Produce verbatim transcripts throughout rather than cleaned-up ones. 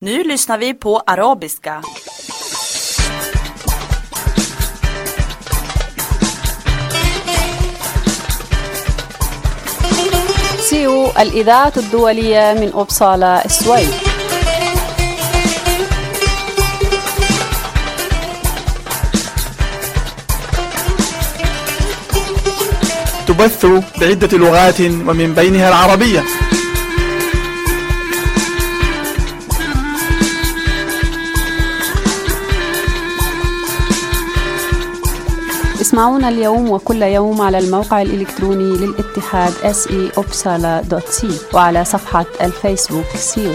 Nu lyssnar vi på arabiska. سيو الإذاعة الدولية من أوبسالا السويد. تبث بعدة لغات ومن بينها العربية. اسمعونا اليوم وكل يوم على الموقع الإلكتروني للاتحاد اس اي اوبسالا دوت سي وعلى صفحة الفيسبوك سيو.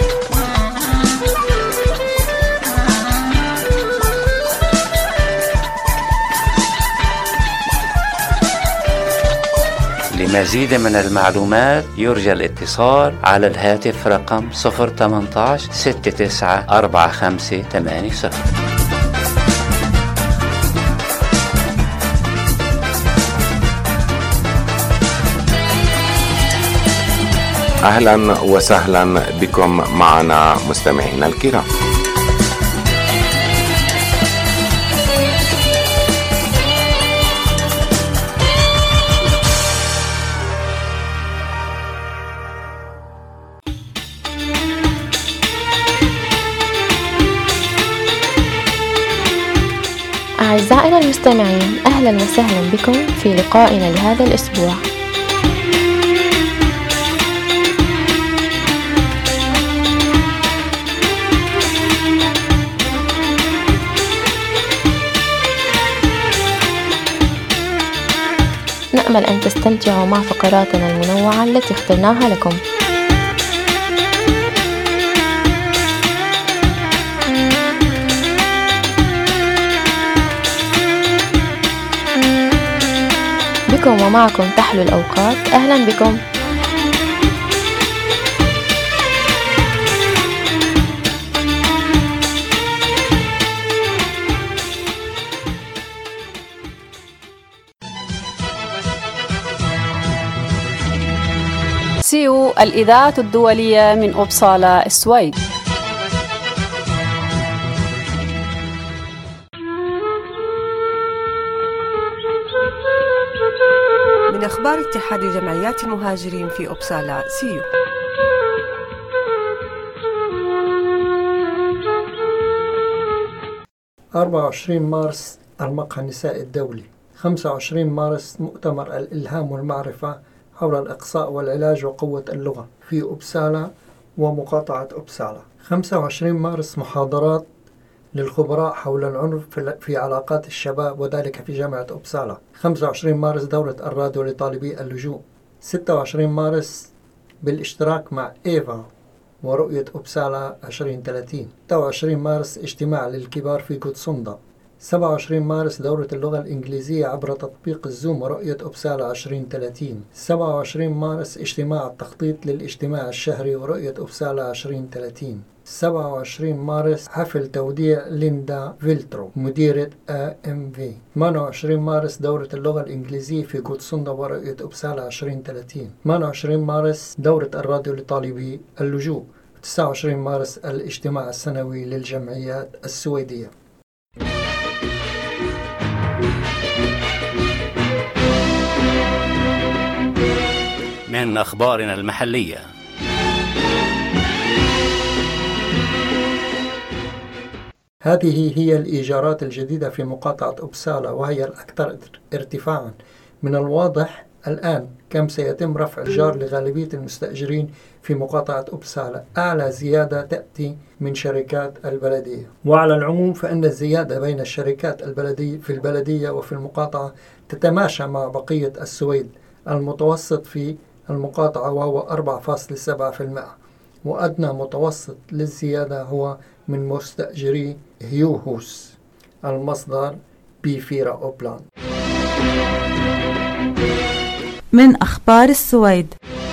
لمزيد من المعلومات يرجى الاتصال على الهاتف رقم صفر ثمانية عشر ستة تسعة أربعة خمسة ثمانية صفر. أهلا وسهلا بكم معنا مستمعينا الكرام. أعزائنا المستمعين، أهلا وسهلا بكم في لقائنا لهذا الأسبوع. نأمل أن تستمتعوا مع فقراتنا المنوعة التي اخترناها لكم. بكم ومعكم تحلو الأوقات. أهلا بكم. سيو الإذاعة الدولية من أوبسالا السويد. من أخبار اتحاد جمعيات المهاجرين في أوبسالا سيو. أربعة وعشرين مارس المقهى النسائي الدولي. خمسة وعشرين مارس مؤتمر الإلهام والمعرفة حول الإقصاء والعلاج وقوة اللغة في أوبسالا ومقاطعة أوبسالا. خمسة وعشرين مارس محاضرات للخبراء حول العنف في علاقات الشباب وذلك في جامعة أوبسالا. خمسة وعشرين مارس دورة الراديو لطالبي اللجوء. ستة وعشرين مارس بالاشتراك مع إيفا ورؤية أوبسالا عشرين ثلاثين. ستة وعشرين مارس اجتماع للكبار في جوتسوندا. سبعة وعشرين مارس دورة اللغة الإنجليزية عبر تطبيق الزوم ورؤية أوبسالا عشرين ثلاثين. سبعة وعشرين مارس اجتماع التخطيط للاجتماع الشهري ورؤية أوبسالا عشرين ثلاثين. سبعة وعشرين مارس حفل توديع ليندا فيلترو مديرة إيه إم في. ثمانية وعشرين مارس دورة اللغة الإنجليزية في جوتسوندا ورؤية أوبسالا عشرين ثلاثين. ثمانية وعشرين مارس دورة الراديو لطالبي اللجوء. تسعة وعشرين مارس الاجتماع السنوي للجمعيات السويدية. من أخبارنا المحلية. هذه هي الإيجارات الجديدة في مقاطعة أوبسالا وهي الأكثر ارتفاعا. من الواضح الآن كم سيتم رفع الإيجار لغالبية المستأجرين في مقاطعة أوبسالا. أعلى زيادة تأتي من شركات البلدية، وعلى العموم فإن الزيادة بين الشركات البلدية في البلدية وفي المقاطعة تتماشى مع بقية السويد. المتوسط في المقاطعة وهو أربعة فاصلة سبعة بالمئة، وأدنى متوسط للزيادة هو من مستأجري هيوهوس. المصدر بيفيرا أوبلاند. من أخبار السويد.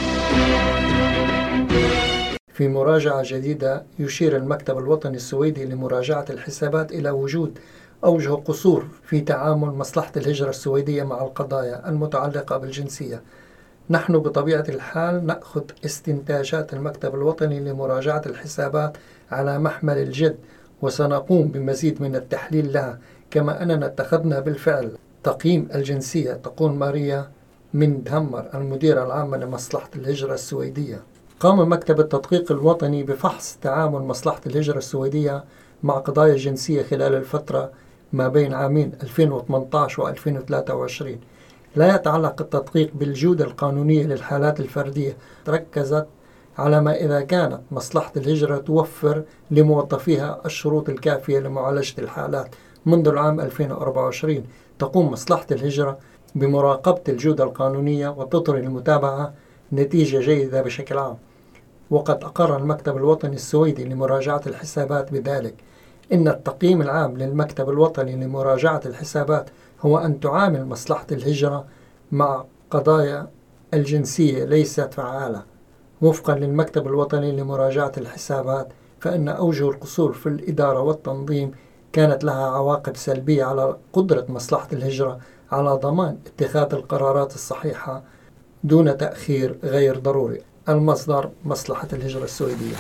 في مراجعة جديدة يشير المكتب الوطني السويدي لمراجعة الحسابات إلى وجود أوجه قصور في تعامل مصلحة الهجرة السويدية مع القضايا المتعلقة بالجنسية. نحن بطبيعة الحال نأخذ استنتاجات المكتب الوطني لمراجعة الحسابات على محمل الجد، وسنقوم بمزيد من التحليل لها، كما أننا اتخذنا بالفعل تقييم الجنسية. تقول ماريا من دهمر المديرة العامة لمصلحة الهجرة السويدية. قام مكتب التدقيق الوطني بفحص تعامل مصلحة الهجرة السويدية مع قضايا الجنسية خلال الفترة ما بين عامين ألفين وثمانية عشر و ألفين وثلاثة وعشرين. لا يتعلق التدقيق بالجودة القانونية للحالات الفردية، ركزت على ما إذا كانت مصلحة الهجرة توفر لموظفيها الشروط الكافية لمعالجة الحالات. منذ العام ألفين وأربعة وعشرين تقوم مصلحة الهجرة بمراقبة الجودة القانونية وتطري المتابعة نتيجة جيدة بشكل عام. وقد أقر المكتب الوطني السويدي لمراجعة الحسابات بذلك. إن التقييم العام للمكتب الوطني لمراجعة الحسابات هو أن تعامل مصلحة الهجرة مع قضايا الجنسية ليست فعالة. وفقا للمكتب الوطني لمراجعة الحسابات، فإن أوجه القصور في الإدارة والتنظيم كانت لها عواقب سلبية على قدرة مصلحة الهجرة على ضمان اتخاذ القرارات الصحيحة دون تأخير غير ضروري. المصدر مصلحة الهجرة السويدية.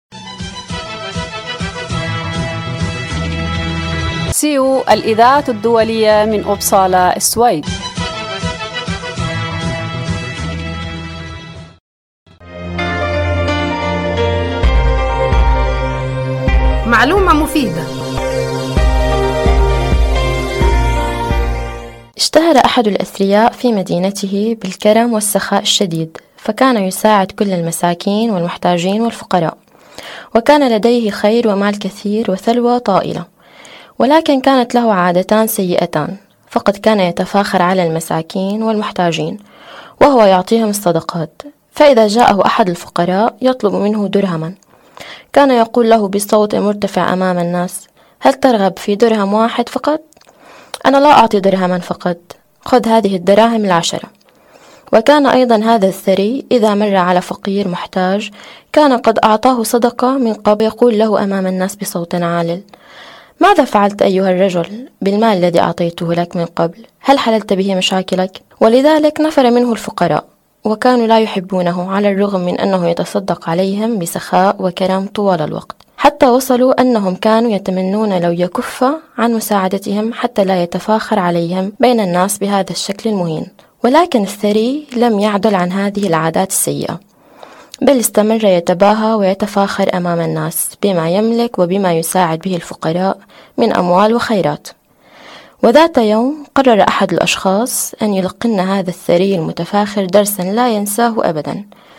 سيو الإذاعة الدولية من أوبسالا السويد. معلومة مفيدة. اشتهر أحد الأثرياء في مدينته بالكرم والسخاء الشديد، فكان يساعد كل المساكين والمحتاجين والفقراء، وكان لديه خير ومال كثير وثروة طائلة. ولكن كانت له عادتان سيئتان، فقد كان يتفاخر على المساكين والمحتاجين وهو يعطيهم الصدقات. فإذا جاءه أحد الفقراء يطلب منه درهما، كان يقول له بصوت مرتفع أمام الناس: هل ترغب في درهم واحد فقط؟ أنا لا أعطي درهما فقط، خذ هذه الدراهم العشرة. وكان أيضا هذا الثري إذا مر على فقير محتاج كان قد أعطاه صدقة من قبل، يقول له أمام الناس بصوت عال: ماذا فعلت أيها الرجل بالمال الذي أعطيته لك من قبل؟ هل حللت به مشاكلك؟ ولذلك نفر منه الفقراء، وكانوا لا يحبونه على الرغم من أنه يتصدق عليهم بسخاء وكرم طوال الوقت، حتى وصلوا أنهم كانوا يتمنون لو يكف عن مساعدتهم حتى لا يتفاخر عليهم بين الناس بهذا الشكل المهين. ولكن الثري لم يعدل عن هذه العادات السيئة، بل استمر يتباهى ويتفاخر أمام الناس بما يملك وبما يساعد به الفقراء من أموال وخيرات. وذات يوم قرر أحد الأشخاص أن يلقن هذا الثري المتفاخر درسا لا ينساه أبدا،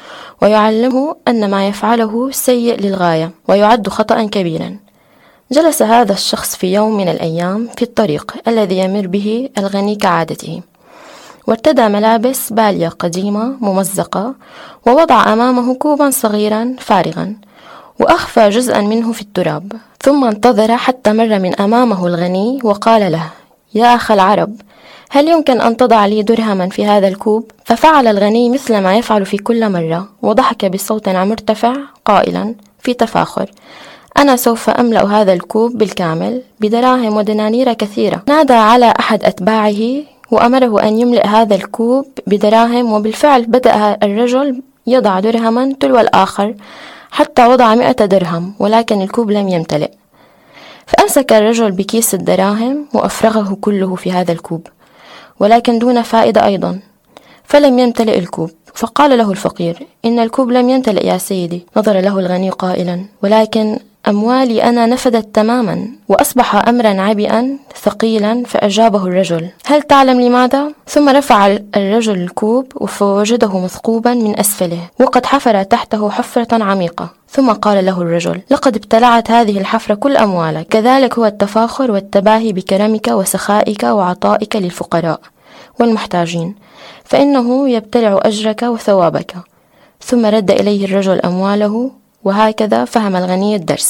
ويعلمه أن ما يفعله سيء للغاية ويعد خطأ كبيرا. جلس هذا الشخص في يوم من الأيام في الطريق الذي يمر به الغني كعادته، وارتدى ملابس بالية قديمة ممزقة، ووضع أمامه كوبا صغيرا فارغا وأخفى جزءا منه في التراب، ثم انتظر حتى مر من أمامه الغني وقال له: يا أخ العرب، هل يمكن أن تضع لي درهما في هذا الكوب؟ ففعل الغني مثل ما يفعل في كل مرة، وضحك بصوت مرتفع قائلا في تفاخر: أنا سوف أملأ هذا الكوب بالكامل بدراهم ودنانير كثيرة. نادى على أحد أتباعه وأمره أن يملئ هذا الكوب بدراهم، وبالفعل بدأ الرجل يضع درهما تلو الآخر حتى وضع مئة درهم، ولكن الكوب لم يمتلئ. فأمسك الرجل بكيس الدراهم وأفرغه كله في هذا الكوب، ولكن دون فائدة أيضا، فلم يمتلئ الكوب. فقال له الفقير: إن الكوب لم يمتلئ يا سيدي. نظر له الغني قائلا: ولكن أموالي أنا نفدت تماما. وأصبح أمرا عبئا ثقيلا. فأجابه الرجل: هل تعلم لماذا؟ ثم رفع الرجل الكوب فوجده مثقوبا من أسفله، وقد حفر تحته حفرة عميقة. ثم قال له الرجل: لقد ابتلعت هذه الحفرة كل أموالك. كذلك هو التفاخر والتباهي بكرمك وسخائك وعطائك للفقراء والمحتاجين، فإنه يبتلع أجرك وثوابك. ثم رد إليه الرجل أمواله. وهكذا فهم الغني الدرس.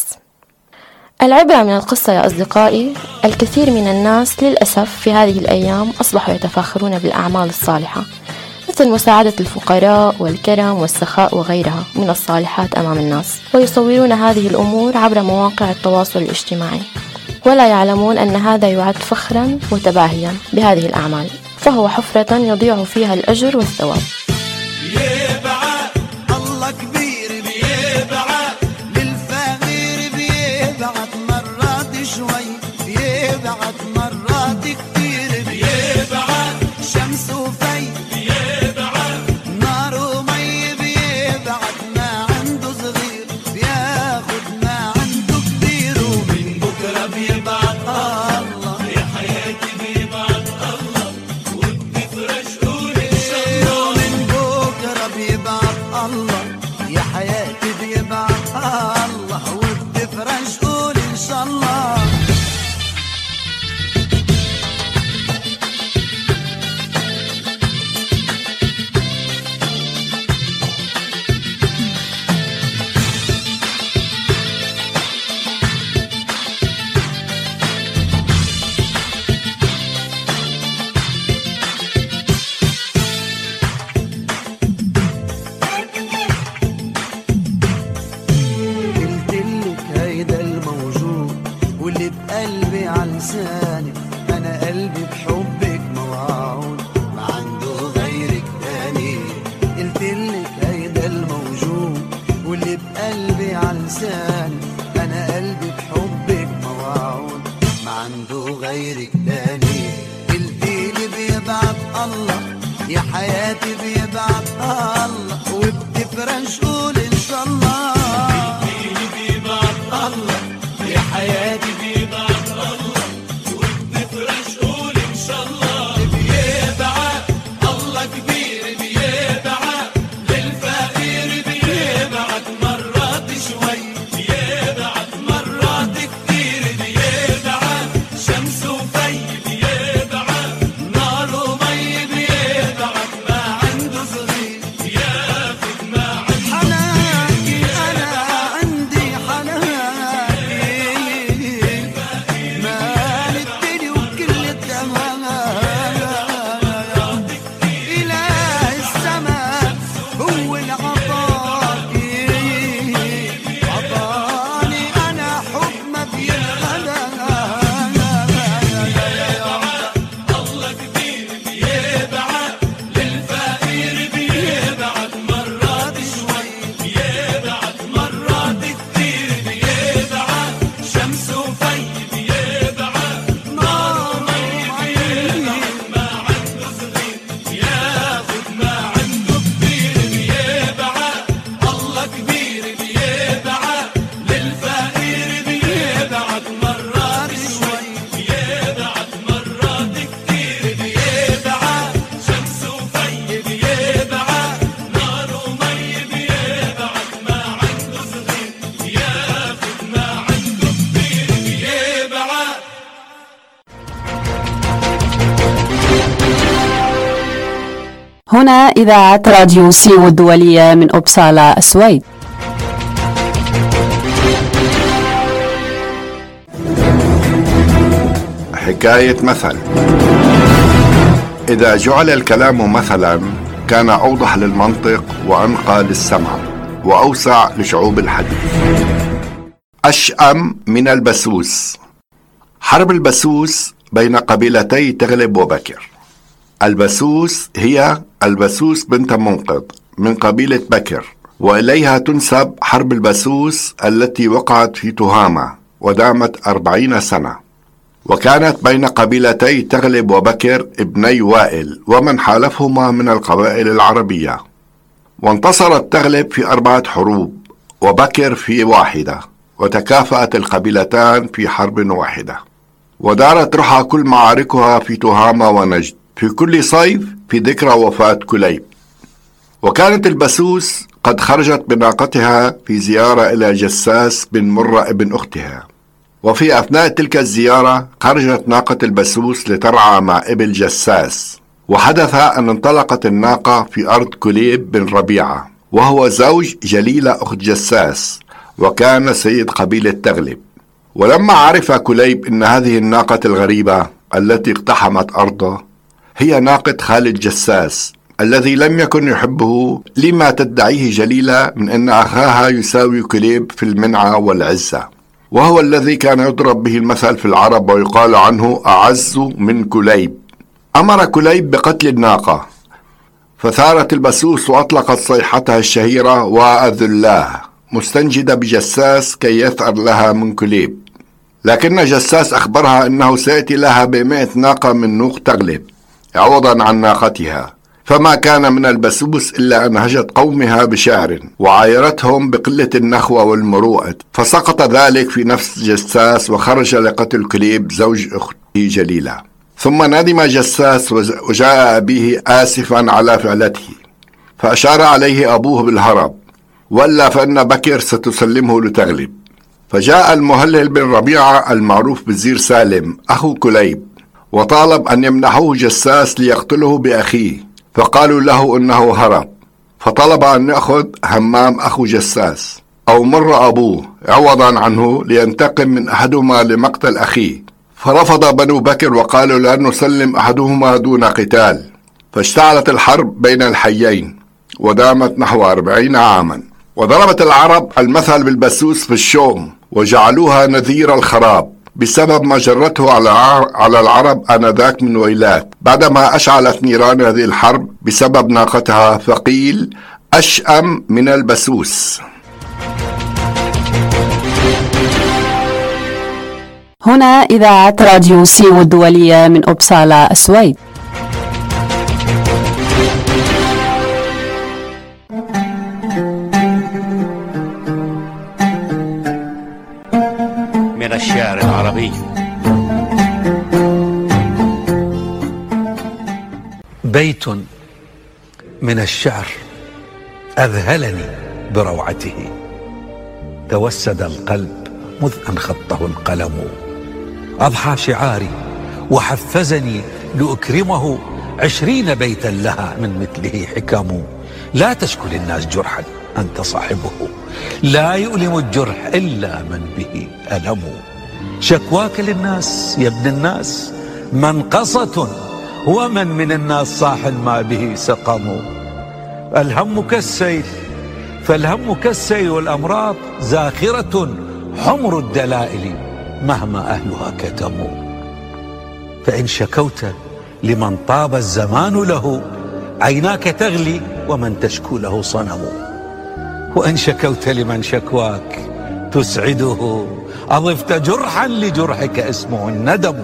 العبرة من القصة يا أصدقائي: الكثير من الناس للأسف في هذه الأيام أصبحوا يتفاخرون بالأعمال الصالحة، مثل مساعدة الفقراء والكرم والسخاء وغيرها من الصالحات أمام الناس، ويصورون هذه الأمور عبر مواقع التواصل الاجتماعي، ولا يعلمون أن هذا يعد فخرا وتباهيا بهذه الأعمال، فهو حفرة يضيع فيها الأجر والثواب. بيبعت الله كبير بيبعت للفقير بيبعت مرات شوي بيبعت مرات كتير بيبعت شمس وفي بيبعت نار ومي بيبعت ما عنده صغير بياخد ما عنده كبير ومن بكرة بيبعت الله يا حياتي بيبعت الله وبتفرج قول إن شاء الله من بكرة بيبعت الله يا حياتي بيبعت الله وبتفرج قول إن شاء الله واللي بقلبي على لساني انا قلبي بحبك موعود ما عنده غيرك تاني قلتلك هيدا الموجود واللي بقلبي على لساني انا قلبي بحبك موعود ما عنده غيرك تاني قلتيلي بيبعت الله يا حياتي بيبعت الله وبتفرج قول ان شاء الله قلتيلي بيبعت الله يا حياتي بيبعت الله وبتفرج قول إن شاء الله بيبعت الله كبير بيبعت للفقير بيبعت مرات شوي بيبعت مرات كتير بيبعت شمس وفي بيبعت نار ومي بيبعت ما عنده صغير ياخد ما عنده حناكي أنا عندي حناكي هنا إذاعة راديو سيو الدولية من أوبسالا السويد. حكاية مثل. إذا جعل الكلام مثلا كان أوضح للمنطق وأنقى للسمع وأوسع لشعوب الحديث. أشأم من البسوس. حرب البسوس بين قبيلتي تغلب وبكر. البسوس هي البسوس بنت منقذ من قبيلة بكر، وإليها تنسب حرب البسوس التي وقعت في تهامة ودامت أربعين سنة، وكانت بين قبيلتي تغلب وبكر ابني وائل ومن حالفهما من القبائل العربية. وانتصرت تغلب في أربعة حروب وبكر في واحدة، وتكافأت القبيلتان في حرب واحدة، ودارت رحى كل معاركها في تهامة ونجد في كل صيف في ذكرى وفاة كليب. وكانت البسوس قد خرجت بناقتها في زيارة إلى جساس بن مرة ابن أختها، وفي أثناء تلك الزيارة خرجت ناقة البسوس لترعى مع إبل جساس، وحدث أن انطلقت الناقة في أرض كليب بن ربيعة وهو زوج جليلة أخت جساس وكان سيد قبيلة تغلب. ولما عرف كليب أن هذه الناقة الغريبة التي اقتحمت أرضه هي ناقة خالد جساس الذي لم يكن يحبه لما تدعيه جليلة من أن أخاها يساوي كليب في المنعة والعزة، وهو الذي كان يضرب به المثل في العرب ويقال عنه أعز من كليب، أمر كليب بقتل الناقة، فثارت البسوس وأطلقت صيحتها الشهيرة وأذلاه، مستنجدة بجساس كي يثأر لها من كليب. لكن جساس أخبرها أنه سيأتي لها بمئة ناقة من نوق تغلب عوضا عن ناقتها، فما كان من البسوس إلا أن هجت قومها بشعر وعايرتهم بقلة النخوة والمروءة، فسقط ذلك في نفس جساس وخرج لقتل كليب زوج أخته جليلة. ثم ندم جساس وجاء أبيه آسفا على فعلته، فأشار عليه أبوه بالهرب، ولا فإن بكر ستسلمه لتغلب. فجاء المهلل بن ربيعة المعروف بالزير سالم أخو كليب، وطالب أن يمنحوه جساس ليقتله بأخيه، فقالوا له أنه هرب، فطلب أن يأخذ همام أخو جساس أو مر أبوه عوضا عنه لينتقم من أحدهما لمقتل أخيه، فرفض بنو بكر وقالوا لن نسلم أحدهما دون قتال. فاشتعلت الحرب بين الحيين ودامت نحو أربعين عاما. وضربت العرب المثل بالبسوس في الشوم وجعلوها نذير الخراب بسبب ما جرته على العرب آنذاك من ويلات بعدما أشعلت نيران هذه الحرب بسبب ناقتها، فقيل أشأم من البسوس. هنا إذاعة راديو سيو الدولية من أبسالا السويد. من الشعر العربي. بيت من الشعر أذهلني بروعته، توسد القلب مذ أن خطه القلم، أضحى شعاري وحفزني لأكرمه، عشرين بيتا لها من مثله حكم. لا تشكل الناس جرحا أنت صاحبه، لا يؤلم الجرح إلا من به ألم. شكواك للناس يا ابن الناس منقصة، ومن من الناس صاح ما به سقم. الهم كالسيل فالهم كالسيل، والأمراض زاخرة حمر الدلائل مهما أهلها كتموا. فإن شكوت لمن طاب الزمان له، عيناك تغلي ومن تشكو له صنم. وإن شكوت لمن شكواك تسعده، أضفت جرحا لجرحك اسمه الندم.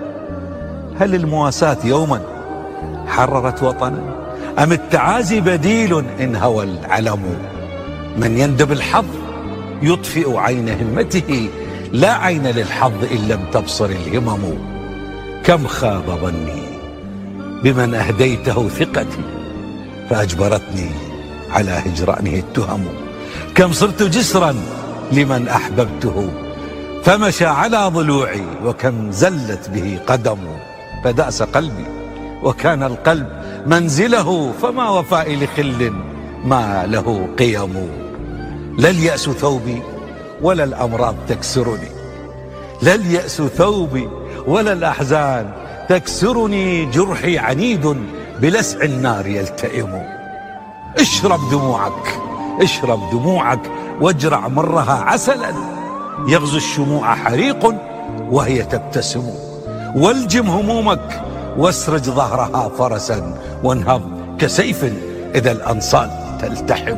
هل المواساة يوما حررت وطنا، أم التعازي بديل إن هوى العلم؟ من يندب الحظ يطفئ عين همته، لا عين للحظ إن لم تبصر الهمم. كم خاب ظني بمن أهديته ثقتي، فأجبرتني على هجرانه التهم. كم صرت جسرا لمن أحببته، فمشى على ضلوعي، وكم زلت به قدم. فدأس قلبي وكان القلب منزله، فما وفائي لخل ما له قيم. لا اليأس ثوبي ولا الأمراض تكسرني، لا اليأس ثوبي ولا الأحزان تكسرني. جرحي عنيد بلسع النار يلتئم. اشرب دموعك اشرب دموعك واجرع مرها عسلا، يغزو الشموع حريق وهي تبتسم. والجم همومك واسرج ظهرها فرسا، وانهض كسيف إذا الأنصال تلتحم.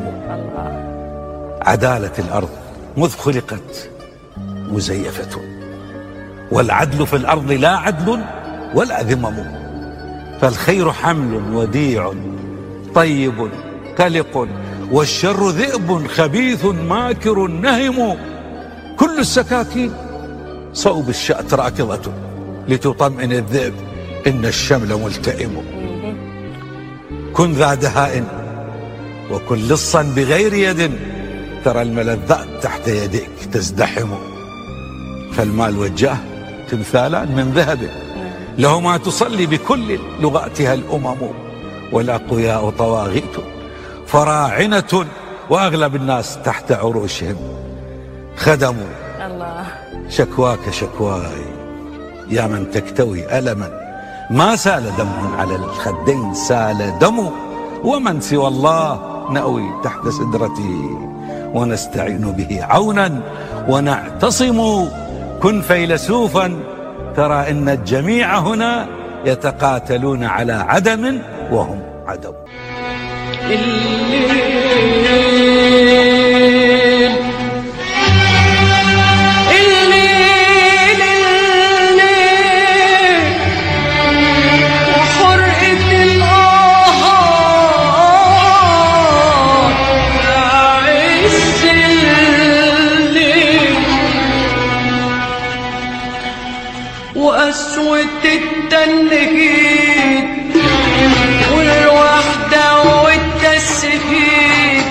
عدالة الأرض مذ خلقت مزيفة، والعدل في الأرض لا عدل ولا ذمم. فالخير حمل وديع طيب قلق، والشر ذئب خبيث ماكر نهم. كل السكاكين صوب الشأت راكضة، لتطمئن الذئب إن الشمل ملتئم. كن ذا دهاء وكن لصا بغير يد، ترى الملذات تحت يديك تزدحم. فالمال والجاه تمثالان من ذهب، لهما تصلي بكل لغاتها الأمم. والأقوياء طواغيت فراعنة، وأغلب الناس تحت عروشهم خدموا. الله. شكواك شكواي يا من تكتوي ألما، ما سال دم على الخدين سال دم. ومن سوى الله نأوي تحت سدرته، ونستعين به عونا ونعتصم. كن فيلسوفا ترى إن الجميع هنا يتقاتلون على عدم وهم عدم. وقسوة التنهيد والوحدة والتسهيد،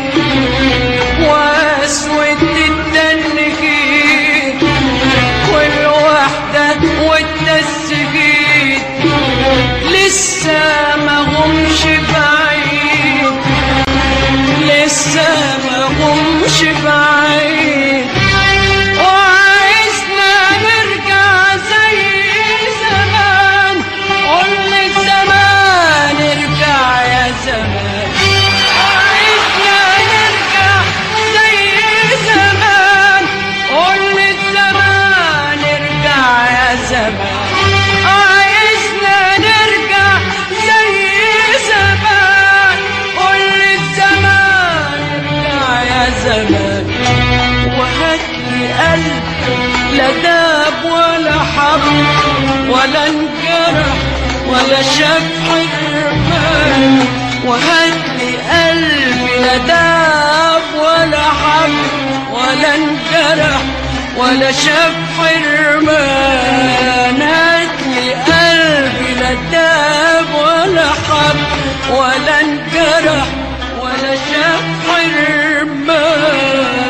وقسوة التنهيد والوحدة والتسهيد، لسه ما همش بعيد، لسه ما همش بعيد، وعايزنا نرجع زي زمان. قول الزمان ارجع يا زمان، عايزنا نرجع زي زمان. قول الزمان ارجع يا زمان، عايزنا نرجع زي زمان. قول الزمان ارجع يا زمان، وهاتلي قلب لا داب ولا حب ولا انجرح ولا شاف حرمان. وهاتلي قلب لا داب ولا حب ولا انجرح ولا شاف حرمان. هاتلي قلب لا داب ولا حب ولا انجرح ولا شاف حرمان.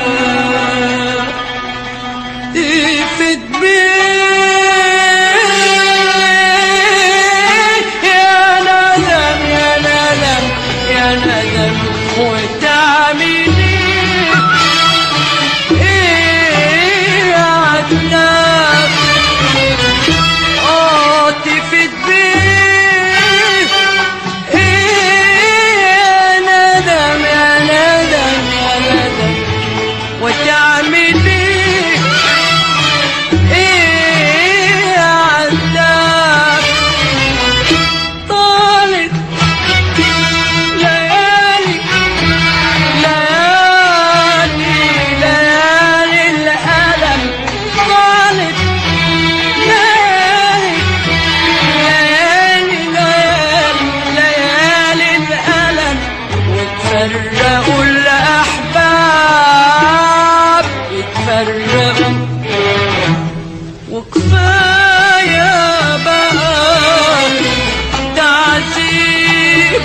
تفت بيه يا ندم يا ندم يا ندم، وتعملي ايه يا عتاب. اه تفت بيه ايه يا ندم يا ندم يا ندم، وتعملي فرقوا الأحباب يتفرقوا، وكفاية بقى تعذيب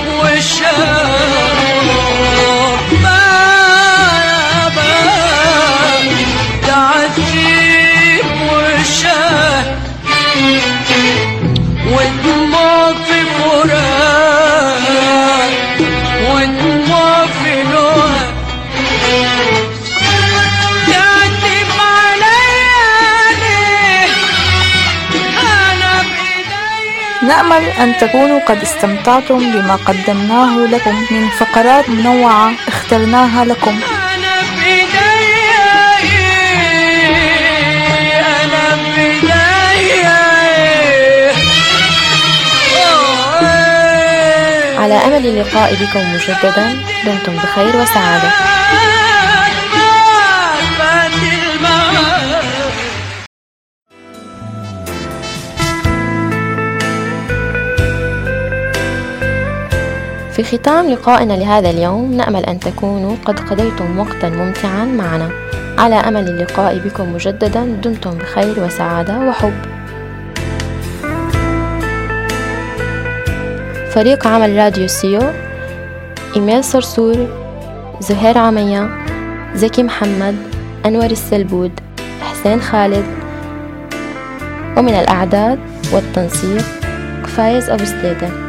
وشر. كفاية بقى تعذيب وشر، ودموع في فراق ودموع في لوع. تعتب عليا ليه أنا بإيديا. نأمل أن تكونوا قد استمتعتم بما قدمناه لكم من فقرات منوعة اخترناها لكم. أنا بإيديا أنا بإيديا. على أمل اللقاء بكم مجددا، دمتم بخير وسعادة. في ختام لقائنا لهذا اليوم، نأمل أن تكونوا قد قضيتم وقتا ممتعا معنا. على أمل اللقاء بكم مجددا، دمتم بخير وسعادة وحب. فريق عمل راديو سيو: إيميل صرصور، زهير عمية، زكي محمد، أنور السلبود، حسين خالد. ومن الأعداد والتنسيق فايز أبو سليدة.